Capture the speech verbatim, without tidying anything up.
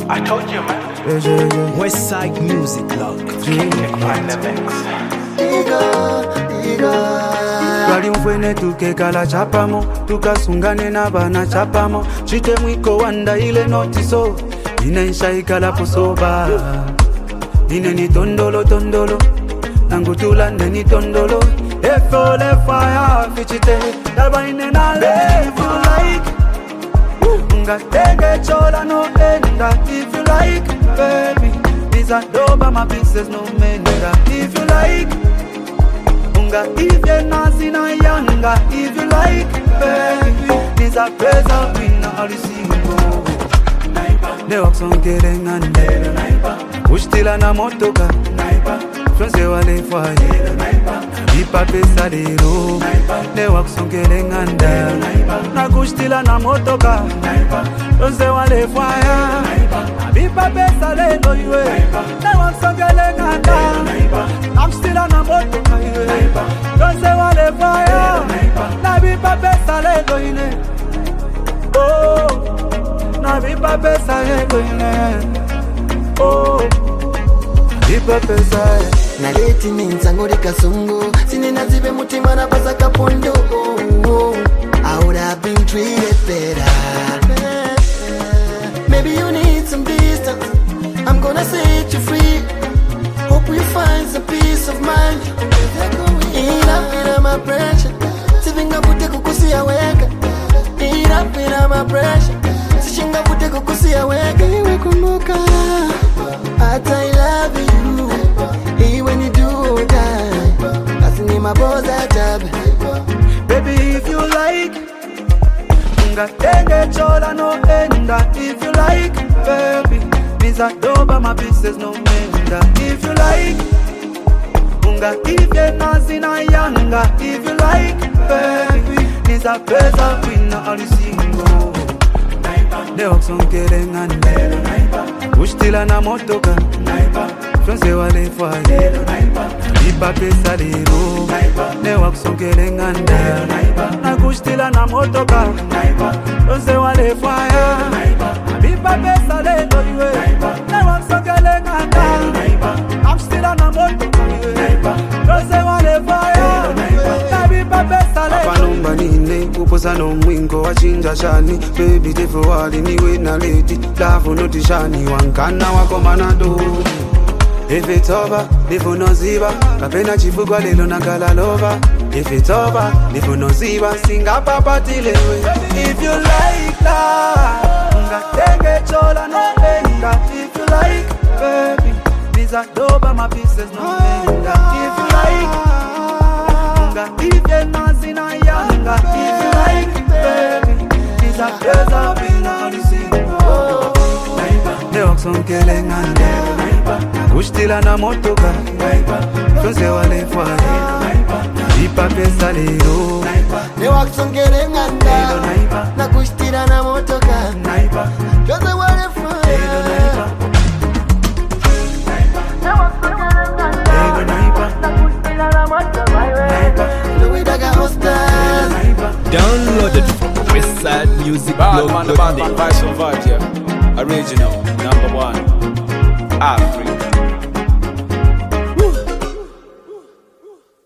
I told you, man. Yeah, yeah, yeah. Westside Music Blog. Can't find the mix. Iga, iga. Twali mfwene tukekala chapamo, tukasungane na bana chapamo. Chite mwiko wanda ile notiso, ine nshaikala pusoba. Ine ni tondolo tondolo, nangutulande ni tondolo. Efo le fire fichite, dalba ine na live you like. Nga tege chola no enda if you like, baby. These are doba my pieces no menda if you like. Unga if you're nazi na yanga if you like, baby. These are presa wina alisingo. Ne wakson kelengande, ushtila na motoka. Fronse wale fwaye, ipa pesa lero. Ne wakson kelengande, nakushtila na motoka. Fronse wale fwaye, ipa pesa lero ywe. Ne wakson kelengande, nakushtila na motoka ywe. Fronse wale fwaye, na ipa pesa lero ywe. Oh, na ipa pesa lero ywe. Oh, ipa pesa lero. Naleti minzangori kasungu sinina zibe mutima na pasa kapondo. Oh, oh. I would have been treated better. Maybe you need some distance, I'm gonna set you free. Hope you find some peace of mind. Enough in my pressure, sivinga pute kukusia weka. Enough in my pressure, sishinga pute kukusia weka. Iwe kumbuka hata I love you. When you do that, that's in my boss job. Baby, if you like, unga tenge chola no enda. If you like, baby, niza doba my pieces no menda. If you like, unga if you're nazi na yanga. If you like, baby, niza pesa wina alisingo. Ne wakson kelengande, ushtila na motoka. Fronse wale fwaye, ipa pesa lero. Ne wakson kelengande, nakushtila na motoka. Fronse wale fwaye, ipa pesa lero ywe. Ne wakson kelengande, nakushtila na motoka ywe. Fronse wale fwaye, ipa pesa lero. Apanumba nine, kuposa no mwingo wachinja shani. Baby tefu wali niwe na lady, lafu noti shani. Wankana wako manado. If it's over, live no ziba. Kapena chifugwa lelo na kalalova. If it's over, live no ziba. Singa papa tilewe. If you like that, unga tenge chola no enda. If you like, baby, these are doba my pieces no enda. If you like, unga if you're nazi na yanga. If you like, baby, these are presa wina alisingo. Ne wakson kelengande, kushtila na motoka. Fronse wale fwaye, ipa pesa lero. Ne wakson kelenganda, na kushtila na motoka. Fronse wale fwaye, ne wakson kelenganda, na kushtila na motoka. Louis Daga Hostas. Downloaded from Westside Music Blog. Bad man, the bad man, vice versa, yeah. Original, number one, Africa.